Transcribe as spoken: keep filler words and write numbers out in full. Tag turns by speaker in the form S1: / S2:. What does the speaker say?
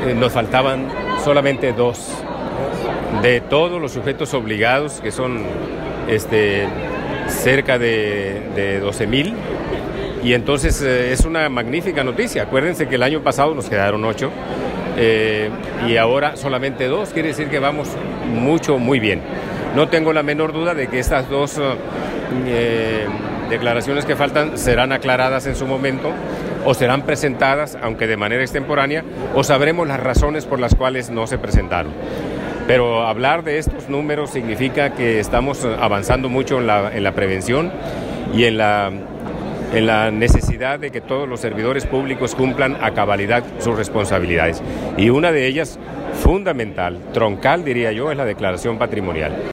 S1: eh, nos faltaban solamente dos. De todos los sujetos obligados, que son este, cerca de, de doce mil, y entonces eh, es una magnífica noticia. Acuérdense que el año pasado nos quedaron ocho, eh, y ahora solamente dos, quiere decir que vamos mucho, muy bien. No tengo la menor duda de que estas dos eh, declaraciones que faltan serán aclaradas en su momento, o serán presentadas, aunque de manera extemporánea, o sabremos las razones por las cuales no se presentaron. Pero hablar de estos números significa que estamos avanzando mucho en la, en la prevención y en la, en la necesidad de que todos los servidores públicos cumplan a cabalidad sus responsabilidades. Y una de ellas, fundamental, troncal diría yo, es la declaración patrimonial.